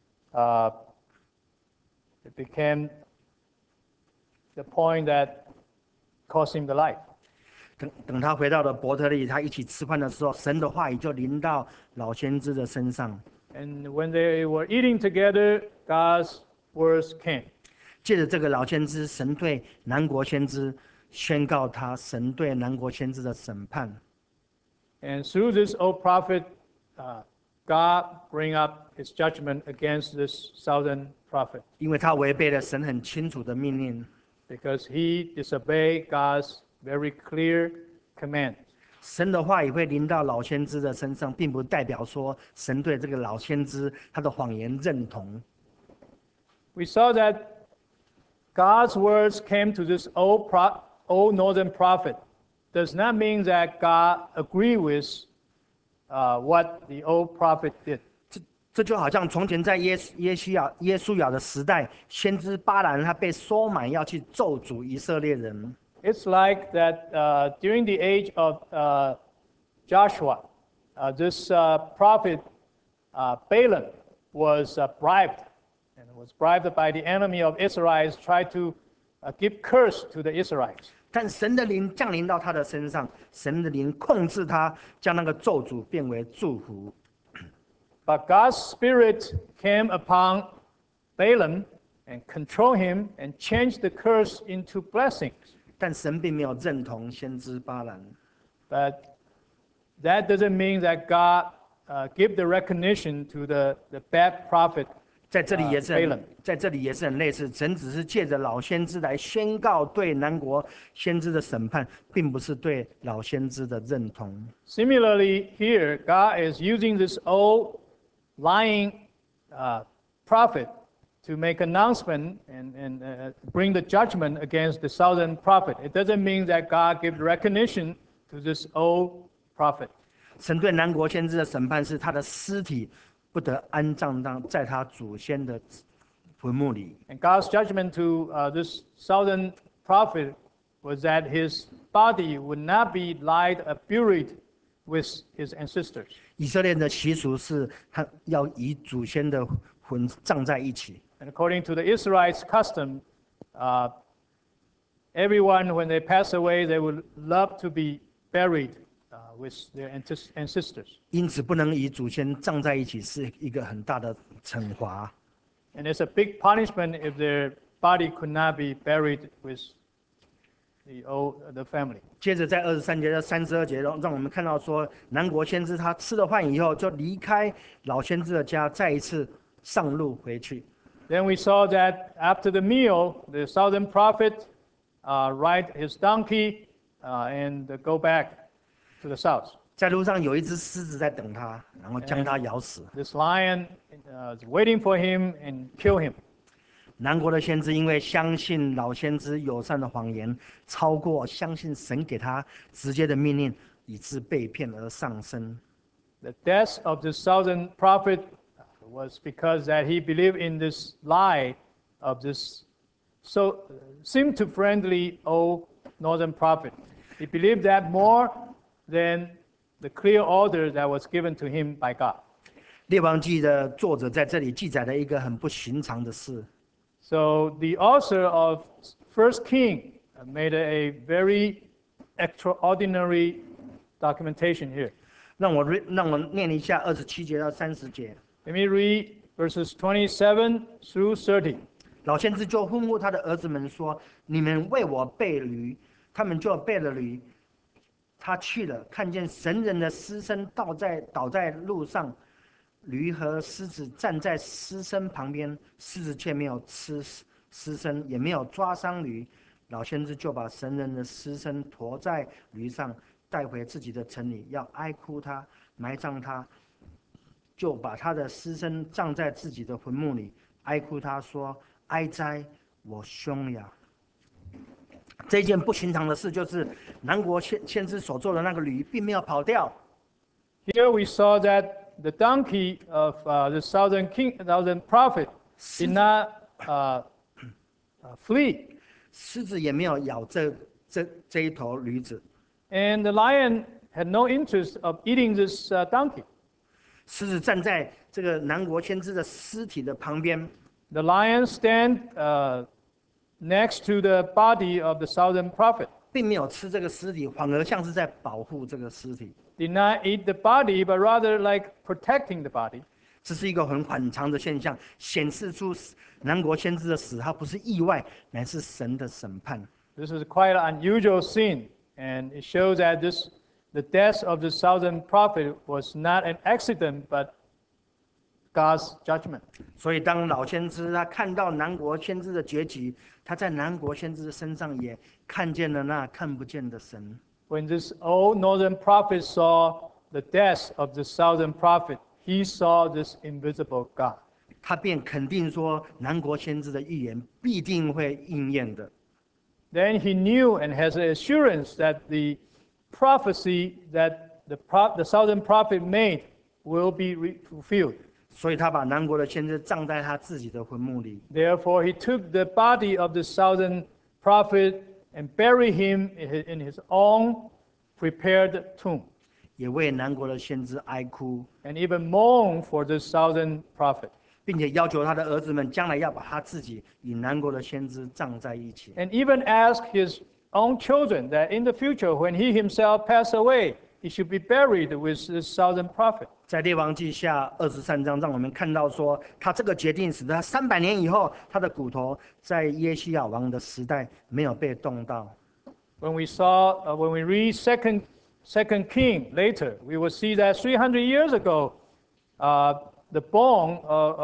the point that cost him the life. 等他回到了伯特利，他一起吃饭的时候，神的话语就临到老先知的身上。 And when they were eating together, God's words came. 借着这个老先知，神对南国先知宣告神对南国先知的审判。 And through this old prophet, God bring up his judgment against this southern prophet 因为他违背了神很清楚的命令。 because he disobeyed God's very clear command. 神的话语会临到老先知的身上，并不代表说神对这个老先知他的谎言认同。 We saw that God's words came to this old northern prophet. Does not mean that God agree with what the old prophet did. 这就好像从前在耶稣亚的时代，先知巴兰他被收买要去咒诅以色列人。 It's like that during the age of Joshua, this prophet Balaam was bribed, and was bribed by the enemy of Israel, tried to give curse to the Israelites. 但神的灵降临到他的身上，神的灵控制他，将那个咒诅变为祝福。 But God's Spirit came upon Balaam and controlled him and changed the curse into blessings. 但神并没有认同先知巴兰。 But that doesn't mean that God give the recognition to the bad prophet. 在这里也是 Balaam. 在这里也是很类似，神只是借着老先知来宣告对南国先知的审判，并不是对老先知的认同。 Similarly, here God is using this old lying prophet to make announcement and bring the judgment against the southern prophet. It doesn't mean that God gives recognition to this old prophet. 神对南国先知的审判是他的尸体不得安葬在他祖先的坟墓里。 And God's judgment to this southern prophet was that his body would not be lied buried with his ancestors. 以色列的习俗是，他要与祖先的魂葬在一起。 And according to the Israelites' custom, everyone, when they pass away, they would love to be buried with their ancestors. 因此，不能与祖先葬在一起是一个很大的惩罚。 And it's a big punishment if their body could not be buried with the family. 接着在23节到32节，让我们看到说，南国先知他吃了饭以后，就离开老先知的家，再一次上路回去。 Then we saw that after the meal, the southern prophet ride his donkey and go back to the south. 在路上有一只狮子在等他，然后将他咬死。 This lion is waiting for him and kill him. 南国的先知因为相信老先知友善的谎言，超过相信神给他直接的命令，以致被骗而上升。 The death of the southern prophet was because that he believed in this lie of this so seemed to friendly old northern prophet. He believed that more than the clear order that was given to him by God. 列王记的作者在这里记载了一个很不寻常的事。 So the author of First King made a very extraordinary documentation here. 让我念一下27节到30节。 Let me read verses 27 through 30. 老先知就吩咐他的儿子们说：“你们为我备驴。”他们就备了驴。他去了，看见神人的尸身倒在路上，驴和狮子站在尸身旁边，狮子却没有吃尸身，也没有抓伤驴。老先知就把神人的尸身驮在驴上，带回自己的城里，要哀哭他，埋葬他，就把他的尸身葬在自己的坟墓里，哀哭他说：“哀哉，我兄呀！”这件不寻常的事，就是南国先知所做的那个驴，并没有跑掉。 Here we saw that the donkey of the southern prophet did not flee, 狮子也没有咬这一头驴子， and the lion had no interest of eating this donkey. 狮子站在这个南国先知的尸体的旁边， The lion stand next to the body of the southern prophet. 并没有吃这个尸体，反而像是在保护这个尸体。 Did not eat the body, but rather like protecting the body. 这是一个很反常的现象，显示出南国先知的死，它不是意外，乃是神的审判。 This is quite an unusual scene, and it shows that the death of the southern prophet was not an accident, but God's judgment. 所以，当老先知他看到南国先知的结局，他在南国先知的身上也看见了那看不见的神。 When this old northern prophet saw the death of the southern prophet, he saw this invisible God. 他便肯定说，南国先知的预言必定会应验的。 Then he knew and has an assurance that the prophecy that the southern prophet made will be fulfilled. 所以他把南国的先知葬在他自己的坟墓里。 Therefore, he took the body of the southern prophet and buried him in his own prepared tomb, 也为南国的先知哀哭， and even mourned for the southern prophet, 并且要求他的儿子们将来要把他自己与南国的先知葬在一起。 and even asked his own children that in the future, when he himself passed away, he should be buried with the southern prophet. 在列王记下23章，让我们看到说，他这个决定使得他300年以后，他的骨头在耶西亚王的时代没有被动到。 When we read Second King later, we will see that 300 years ago, the bone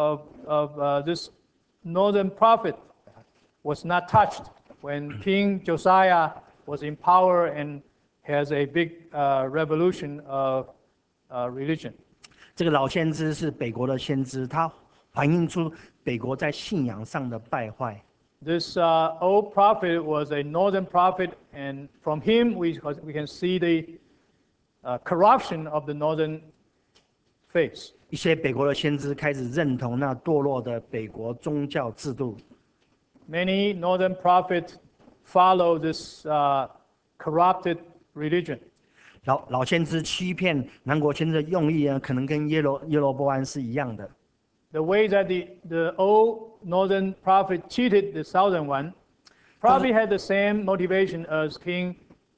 of this northern prophet was not touched when King Josiah was in power and has a big revolution of religion. 这个老先知是北国的先知，他反映出北国在信仰上的败坏。 This old prophet was a northern prophet, and from him we can see the corruption of the northern faith. 一些北国的先知开始认同那堕落的北国宗教制度， Many northern prophets follow this corrupted religion. 老先知欺骗南国先知的用意呢，可能跟耶罗波安是一样的。 The way that the old northern prophet cheated the southern one probably had the same motivation as King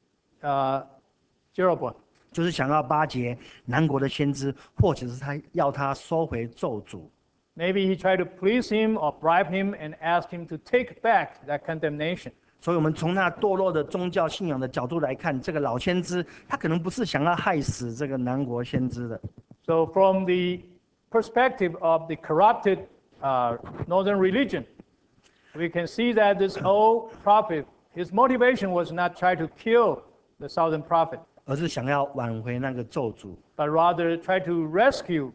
Jeroboam. 就是想要巴结南国的先知，或者是他要他收回咒诅。 Maybe he tried to please him or bribe him and ask him to take back that condemnation. 所以，我们从那堕落的宗教信仰的角度来看，这个老先知他可能不是想要害死这个南国先知的。 So from the perspective of the corrupted northern religion, we can see that this old prophet, his motivation was not try to kill the southern prophet, 而是想要挽回那个咒诅。 but rather try to rescue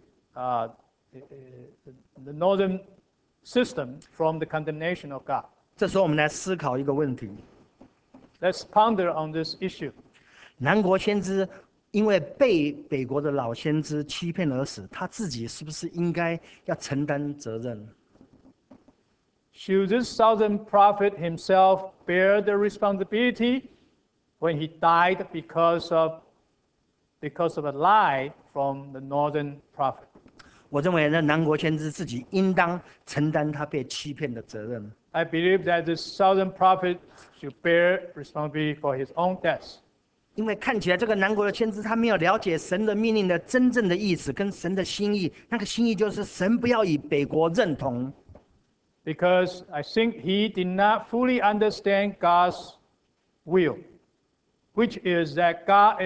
the northern system from the condemnation of God. 这时候，我们来思考一个问题： Let's ponder on this issue. 南国先知因为被北国的老先知欺骗而死，他自己是不是应该要承担责任？ Should this southern prophet himself bear the responsibility when he died because of a lie from the northern prophet? 我认为，那南国先知自己应当承担他被欺骗的责任。 I believe that the southern prophet should bear responsibility for his own deaths. 因为看起来这个南国的先知他没有了解神的命令的真正的意思跟神的心意，那个心意就是神不要以北国认同。 Because I think he did not fully understand God's will, which is that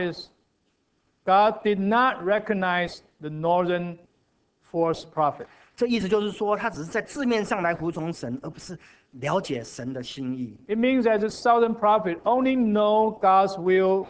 God did not recognize the northern false prophet. 这意思就是说，他只是在字面上来服从神，而不是了解神的心意。 It means that the southern prophet only know God's will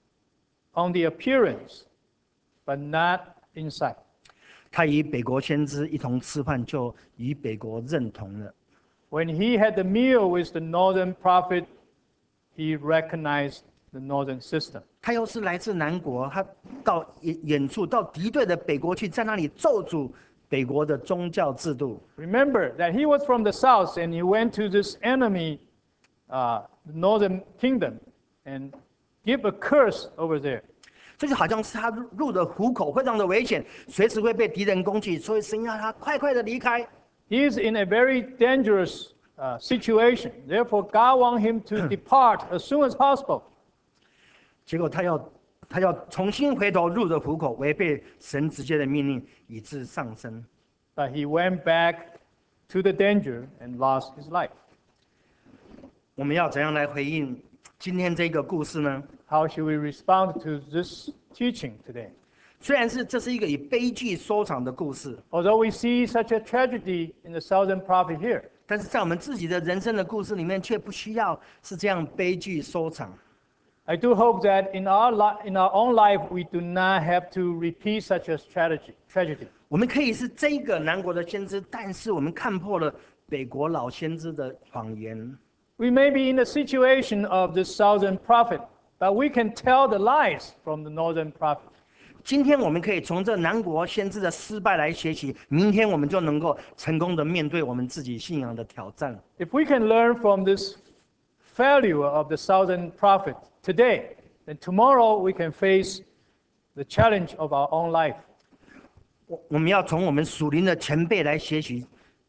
on the appearance, but not inside. 他与北国先知一同吃饭，就与北国认同了。 When he had the meal with the northern prophet, he recognized the northern system. 他又是来自南国，他到远处到敌对的北国去，在那里咒诅北国的宗教制度。 Remember that he was from the south and he went to this enemy, the northern kingdom, and give a curse over there. 这就好像是他入的虎口，非常的危险，随时会被敌人攻击，所以神要他快快的离开。 He is in a very dangerous situation. Therefore, God wants him to depart as soon as possible. 结果他要重新回头入的虎口，违背神直接的命令，以致上升。 But he went back to the danger and lost his life. 我们要怎样来回应今天这个故事呢？ How should we respond to this teaching today? 虽然这是一个以悲剧收场的故事， Although we see such a tragedy in the southern prophet here, 但是在我们自己的人生的故事里面，却不需要是这样悲剧收场。 I do hope that in our own life we do not have to repeat such a tragedy. 我们可以是这个南国的先知，但是我们看破了北国老先知的谎言。 We may be in the situation of the southern prophet, but we can tell the lies from the northern prophet. 今天我们可以从这南国先知的失败来学习，明天我们就能够成功的面对我们自己信仰的挑战。 If we can learn from this failure of the southern prophet today, then tomorrow we can face the challenge of our own life. 我们要从我们属灵的前辈来学习，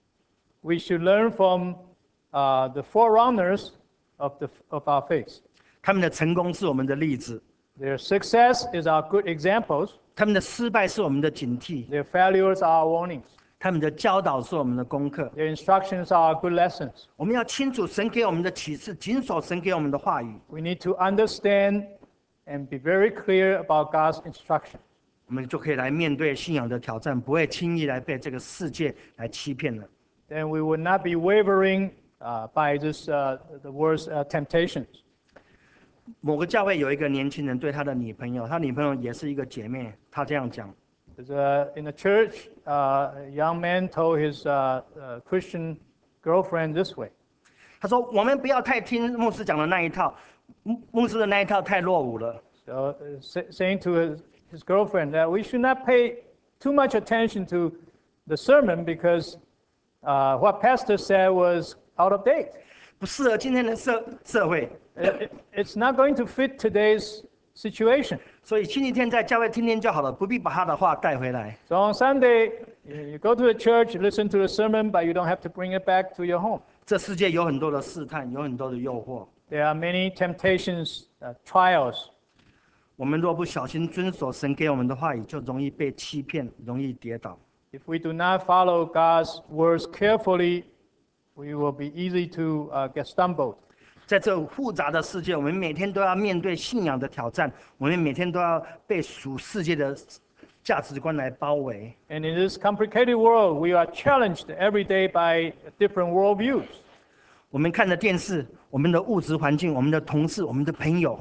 We should learn from the forerunners of our faith. 他们的成功是我们的例子， Their success is our good examples. 他们的失败是我们的警惕， Their failures are our warnings. 他们的教导是我们的功课。 Their instructions are our good lessons. 我们要清楚神给我们的启示，谨守神给我们的话语， We need to understand and be very clear about God's instruction. 我们就可以来面对信仰的挑战，不会轻易来被这个世界来欺骗了。 Then we will not be wavering by the world's temptations. 某个教会有一个年轻人对他的女朋友，他女朋友也是一个姐妹，他这样讲。 In the church, a young man told his Christian girlfriend this way. 他说：“我们不要太听牧师讲的那一套，牧师的那一套太落伍了。 So, saying to his girlfriend that we should not pay too much attention to the sermon because what pastor said was out of date. 不适合今天的社会。 It's not going to fit today's situation. 所以星期天在教会听听就好了，不必把他的话带回来。 So on Sunday, you go to the church, you listen to the sermon, but you don't have to bring it back to your home. 这世界有很多的试探，有很多的诱惑。 There are many temptations, trials. 我们若不小心遵守神给我们的话语，就容易被欺骗，容易跌倒。 If we do not follow God's words carefully, we will be easy to get stumbled. 在这复杂的世界，我们每天都要面对信仰的挑战，我们每天都要被属世界的价值观来包围。 And in this complicated world, we are challenged every day by different worldviews. 我们看的电视，我们的物质环境，我们的同事，我们的朋友，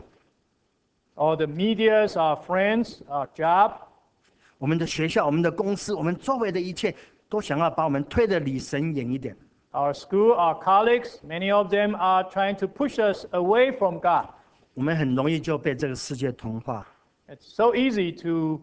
All the medias, our friends, our job, 我们的学校，我们的公司，我们周围的一切，都想要把我们推得离神远一点。 our school, our colleagues, many of them are trying to push us away from God. 我们很容易就被这个世界同化。 It's so easy to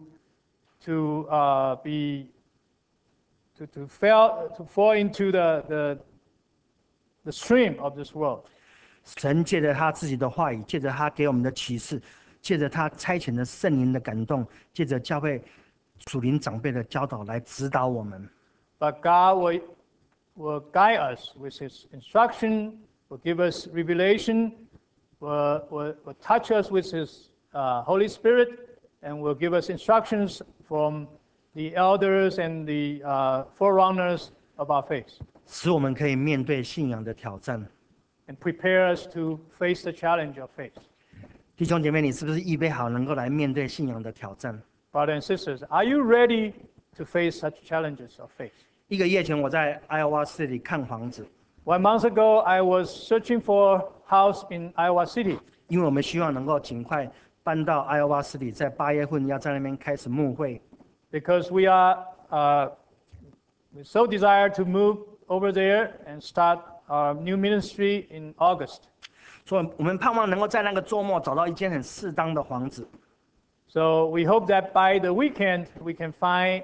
fall into the stream of this world. 神借着他自己的话语，借着他给我们的启示，借着他差遣的圣灵的感动，借着教会属灵长辈的教导来指导我们。 But God will guide us with His instruction will give us revelation, will touch us with His Holy Spirit, and will give us instructions from the elders and the forerunners of our faith, 使我们可以面对信仰的挑战。 and prepare us to face the challenge of faith. 弟兄姐妹，你是不是预备好能够来面对信仰的挑战？ Brothers and sisters, are you ready to face such challenges of faith? 1个月前，我在 Iowa City 看房子， 1 month ago, I was searching for house in Iowa City 因为我们希望能够尽快搬到 Iowa City， 在8月份要在那边开始牧会。 because we so desire to move over there and start our new ministry in August. 所以我们盼望能够在那个周末找到一间很适当的房子。 So we hope that by the weekend we can find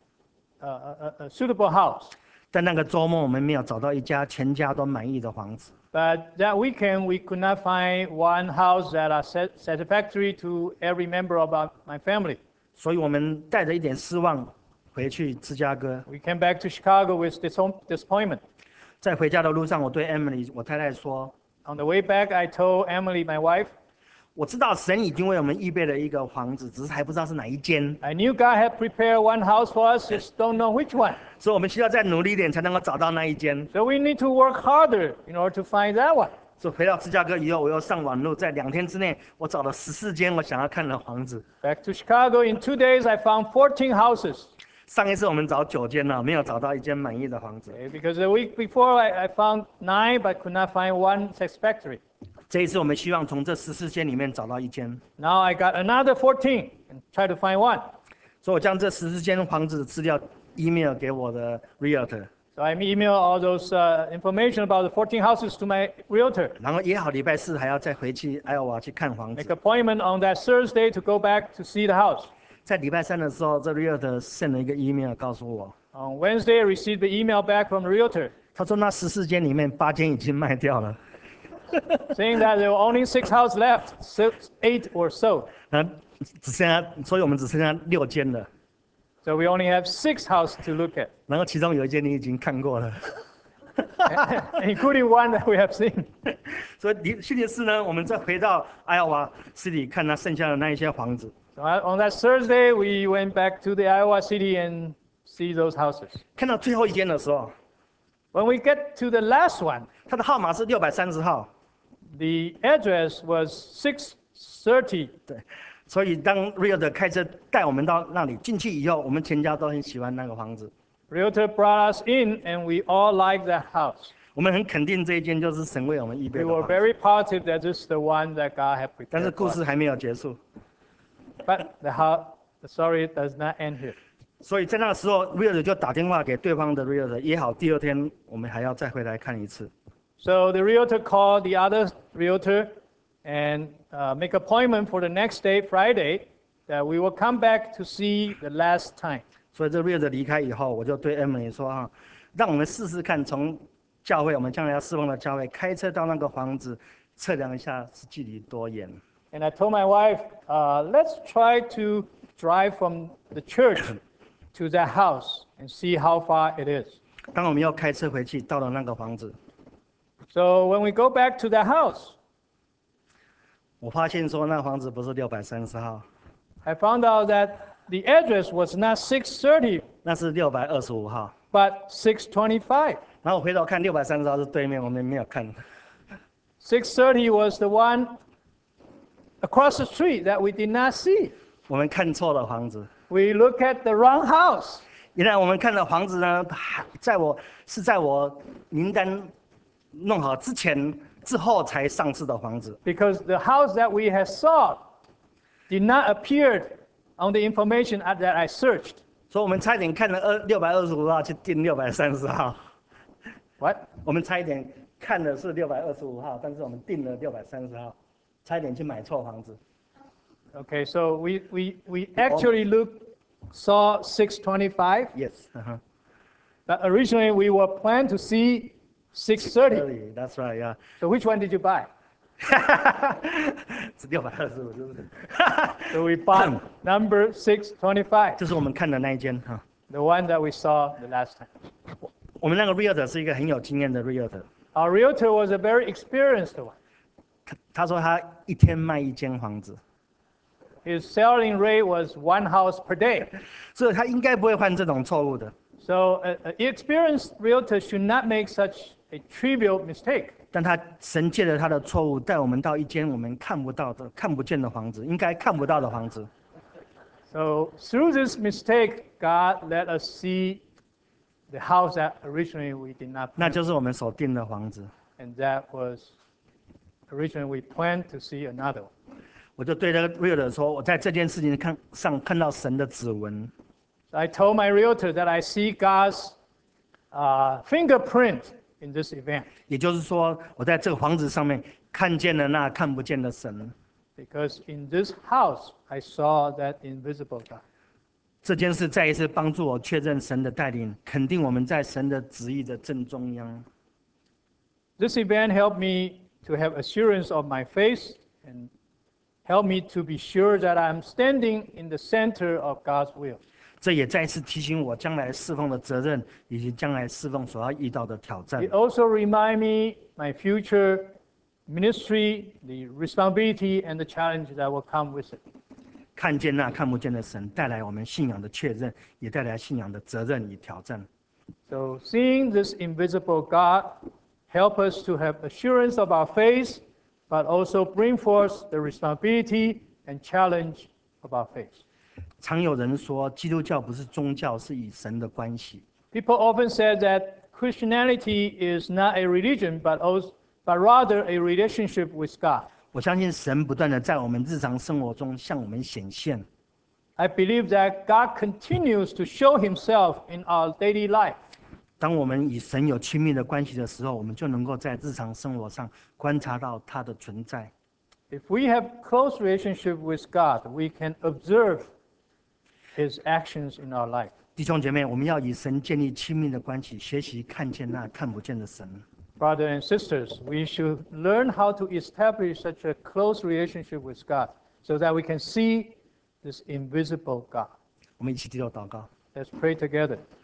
a suitable house. 在那个周末，我们没有找到一家全家都满意的房子， But that weekend we could not find one house that are satisfactory to every member of my family. 所以我们带着一点失望回去芝加哥。 We came back to Chicago with disappointment. 在回家的路上，我对 Emily 我太太说 On the way back, I told Emily, my wife,：“ 我知道神已经为我们预备了一个房子，只是还不知道是哪一间， I knew God had prepared one house for us, just don't know which one. 所以我们需要再努力一点，才能够找到那一间。” So we need to work harder in order to find that one. 所以回到芝加哥以后，我又上网路，在2天之内，我找了14间我想要看的房子。 Back to Chicago, in 2 days, I found 14 houses. 上一次我们找9间了，没有找到一间满意的房子。 Okay, because the week before, I found 9, but could not find one satisfactory. 这一次我们希望从这14间里面找到一间， Now I got another 14 and try to find one. 所以我将这14间房子的资料 email 给我的 realtor， So I email all those information about the 14 houses to my realtor. 然后约好礼拜4还要再回去艾奥瓦去看房子 Make。appointment on that Thursday to go back to see the house. 在礼拜3的时候，这 realtor send 了一个 email 告诉我， On Wednesday, I received the email back from the realtor 他说那14间里面8间已经卖掉了， saying that there were only 6 houses left, 8 or so. 那只剩下，所以我们只剩下6间了。 So we only have 6 houses to look at, 然后其中有一间你已经看过了， including one that we have seen. 所以星期4呢，我们再回到艾奥瓦市里看那剩下的那一些房子， So on that Thursday, we went back to the Iowa City and see those houses. 看到最后一间的时候， When we get to the last one, 它的号码是630号。 the address was 630. 对，所以当 realtor 开车带我们到那里进去以后，我们全家都很喜欢那个房子。 Realtor brought us in, and we all liked that house. 我们很肯定这一间就是神为我们预备 We 的 were 房子。 very positive that this is the one that God had 但是 prepared 故 for 事 us. 还没有结束， But the story does not end here. 所以在那个时候 realtor 就打电话给对方的 realtor， 约好第2天我们还要再回来看一次。 So the realtor called the other realtor and make appointment for the next day, Friday, that we will come back to see the last time. 所以这 realtor 离开以后，我就对 Emily 说啊，让我们试试看，从教会我们将来要侍奉的教会开车到那个房子，测量一下是距离多远。 And I told my wife, let's try to drive from the church to that house and see how far it is. 当我们要开车回去，到了那个房子， So when we go back to the house, 我发现说那房子不是630号， I found out that the address was not 630, 那是625号。 but 625. 然后我回头看630号是对面，我们没有看。 630 was the one across the street that we did not see. 我们看错了房子。 We look at the wrong house. 原来我们看的房子呢，在我名单弄好之后才上市的房子。 Because the house that we had saw did not appear on the information that I searched. 所以我们差一点看了625号去订630号。 What? 我们差一点看的是625号，但是我们订了630号，差一点去买错房子。 Okay, so we actually saw 625, Yes. but originally we were planned to see 630. That's right. Yeah. So which one did you buy? 是625，是不是？ So we bought number 625, 这是我们看的那一间哈。 the one that we saw the last time. 我们那个 realtor 是一个很有经验的 realtor， Our realtor was a very experienced one. 他说他一天卖一间房子， His selling rate was 1 house per day. 所以他应该不会犯这种错误的。 So an experienced realtor should not make such a trivial mistake. 但神借着他的错误，带我们到一间我们看不到的、看不见的房子，应该看不到的房子。 So through this mistake, God let us see the house that originally we did not 那 plan, 就是我们所定的房子。 and that was originally we planned to see another one. 我就对那个 realtor 说，我在这件事情上看到神的指纹。 So I told my realtor that I see God's fingerprint in this event, 也就是说，我在这个房子上面看见了那看不见的神。 because in this house I saw that invisible God. 这件事再一次帮助我确认神的带领，肯定我们在神的旨意的正中央。 This event helped me to have assurance of my faith and helped me to be sure that I'm standing in the center of God's will. 这也再次提醒我将来侍奉的责任，以及将来侍奉所要遇到的挑战 It。also remind me my future ministry, the responsibility and the challenge that will come with it. 看见那看不见的神，带来我们信仰的确认，也带来信仰的责任与挑战。 So seeing this invisible God help us to have assurance of our faith, but also bring forth the responsibility and challenge of our faith. 常有人说，基督教不是宗教，是与神的关系。 People often say that Christianity is not a religion, but rather a relationship with God. 我相信神不断的在我们日常生活中向我们显现。 I believe that God continues to show himself in our daily life. 当我们与神有亲密的关系的时候，我们就能够在日常生活上观察到他的存在。 If we have close relationship with God, we can observe his actions in our life. 弟兄姐妹，我们要与神建立亲密的关系，学习看见那看不见的神。 Brothers and sisters, we should learn how to establish such a close relationship with God so that we can see this invisible God. 我们一起低头祷告。 Let's pray together.